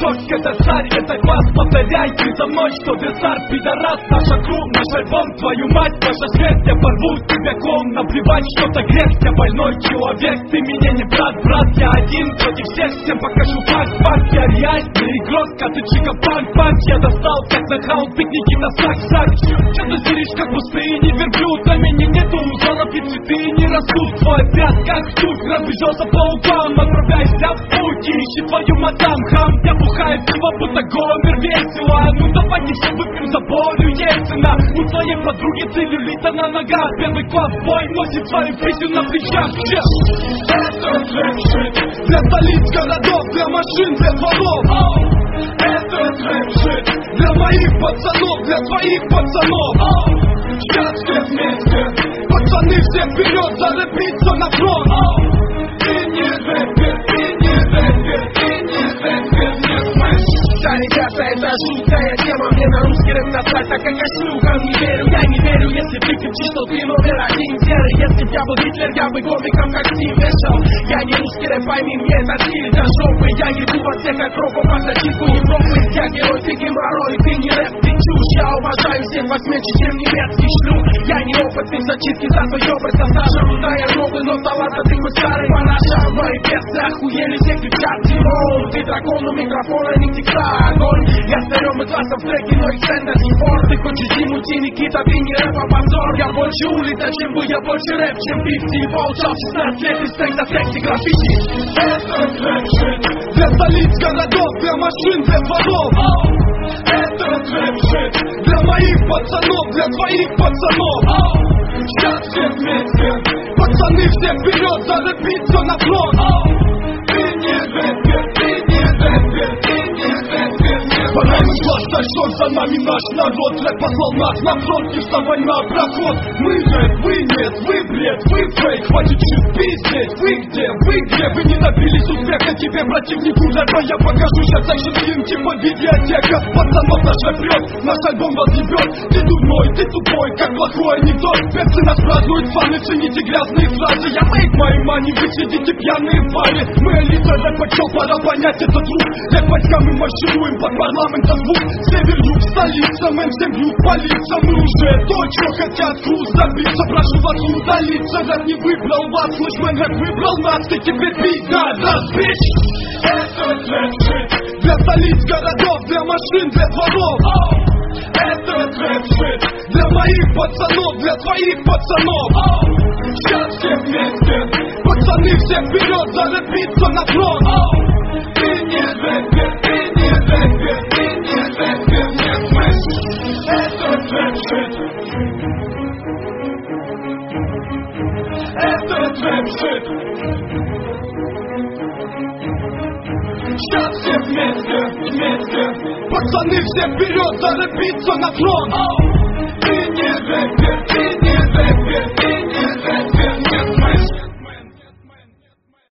ток, это царь, это класс. Повторяй ты за мной, что ты царь, пидорас. Наша круг, наш альбом, твою мать, наша смерть. Я порву тебя клоун, наплевать, что-то грех. Я больной человек, ты меня не брат, брат. Я один против всех, всем покажу факт. Я реальный игрок, а ты чика панк. Я достал, как на хаус, ты Никита сак. Че ты зришь, как пустыни верблюд. На меня нету узоров и цветы не растут. Твой опять как штук, разбежался по углам. Отправляйся в путь, ищи твою мадам. Хам, я бухаю пиво, будто гомер весело. Ну давайте все выпьем за Борю Ельцина. У твоей подруги целлюлита на ногах. Первый класс бой носит свою песню на плечах. Это трэп-шит для столиц городов, для машин, для дворов. Это трэп-шит для моих пацанов, для своих пацанов. Сейчас все вместе, пацаны все вперед, залепиться на фронт. Ты не рэпер, ты не рэпер, ты не рэпер, не смэш. Да, ребята, это жуткая тема, мне на русский рэп насрать, так как я шлюхам не верю. Я не верю, если ты кричишь, что ты номер один серый. Если б я был Гитлер, я бы комиком как Стив вешал. Я не русский рэп, пойми, мне это стиль до жопы. Я еду во всех окропов, по зачистку Европы. Я герой, ты геморрой, ты не рэп, ты чушь. Я уважаю всех вас меньше, чем немецкий шлюх. Я не опытный в зачистке, зато ёбать со стажем. Да, я новый, но талант, ты мой старый панаша. Мои перцы охуели, все кричат Тимон. Ты дракон у микрофона, не текла огонь. Я старем и классом в треке, но экстендер не спор. Ты хочешь зиму, Никита, ты не рэп, а позор. Я больше улица, чем вы, я больше рэп, чем 50. И получал 16 лет из текста секси граффити. Это трэп-шит для столиц городов, для машин, для дворов. Это трэп-шит для моих пацанов, для твоих пацанов. Сейчас все вместе, пацаны все вперед, залепиться на фронт. Ты не рэпер, ты не рэпер, ты не рэпер, не рэпер. Шок за нами наш народ, рэп послал нас на фронт, и вся война проход. Мы рэп, вы нет, вы бред, вы фейк, хватит чуть пиздеть. Вы где, вы не добились успеха, тебе противнику рэпа я покажу. Сейчас экшен фильм типа видеотека. Пацанов наш рэп прет, наш альбом разъебет. Ты дурной, ты тупой, как плохой анекдот. Перцы нас празднуют, фаны, цените грязные фразы. Я мейк мои мани, вы сидите пьяные в баре. Мы элита рэпа, чё, пора понять этот звук. Рэп войска мы маршируем под парламентом звук. Север-юг, столица, мэн всем бьют по лицам. Мы уже то, что хотят круз добиться. Прошу вас удалиться, рэп не выбрал вас. Слышь, мэн, рэп выбрал нас, ты теперь пизда, бич. Это трэп-шит для столиц городов, для машин, для дворов. Это трэп-шит для моих пацанов, для твоих пацанов. Сейчас все вместе, пацаны все вперед, залепиться на фронт. Ты не рэпер, ты не рэпер, ты не рэпер, не смэш. Это трэп-шит. Это трэп-шит. Сейчас все вместе, пацаны все вперед, залепиться на фронт. Ты не рэпер, ты не рэпер.